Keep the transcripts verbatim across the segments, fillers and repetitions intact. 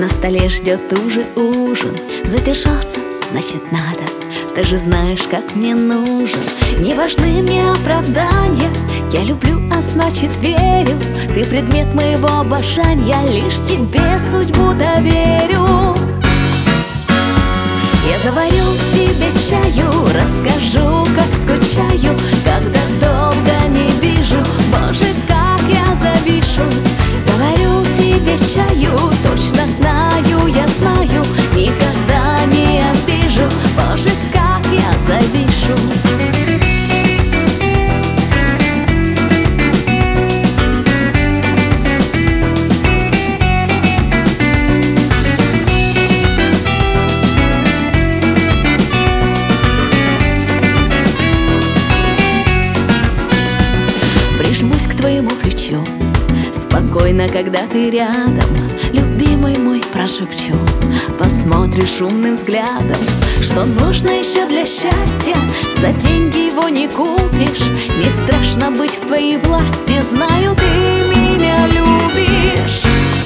На столе ждет уже ужин. Задержался, значит надо. Ты же знаешь, как мне нужен. Не важны мне оправдания. Я люблю, а значит верю. Ты предмет моего обожания. Лишь тебе судьбу доверю. Я заварю тебе чаю, расскажу, как скучаю, когда долго не вижу. Боже, как я завишу. Заварю тебе чаю, точно знаю, я знаю, никогда не обижу. Боже, как я завишу. Прижмусь к твоему плечу, спокойно, когда ты рядом. Любимый мой, прошепчу, посмотришь умным взглядом. Что нужно еще для счастья, за деньги его не купишь. Не страшно быть в твоей власти, знаю, ты меня любишь.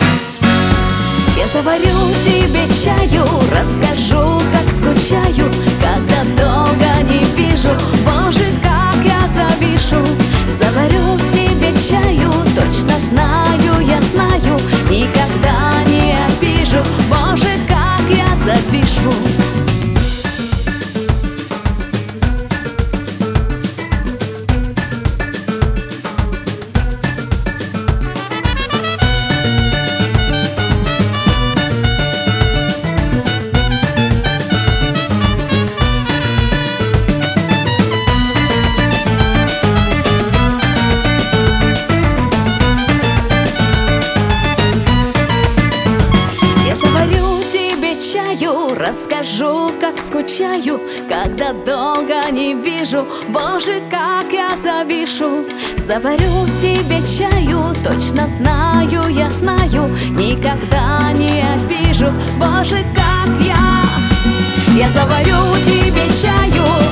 Я заварю тебе чаю, расскажу, как скучаю, когда долго не вижу. Боже, как я завишу. Заварю тебе чаю, точно знаю, я знаю, никогда не обижу. Боже, как я завишу. Расскажу, как скучаю, когда долго не вижу. Боже, как я завишу. Заварю тебе чаю, точно знаю, я знаю, никогда не обижу. Боже, как я. Я заварю тебе чаю,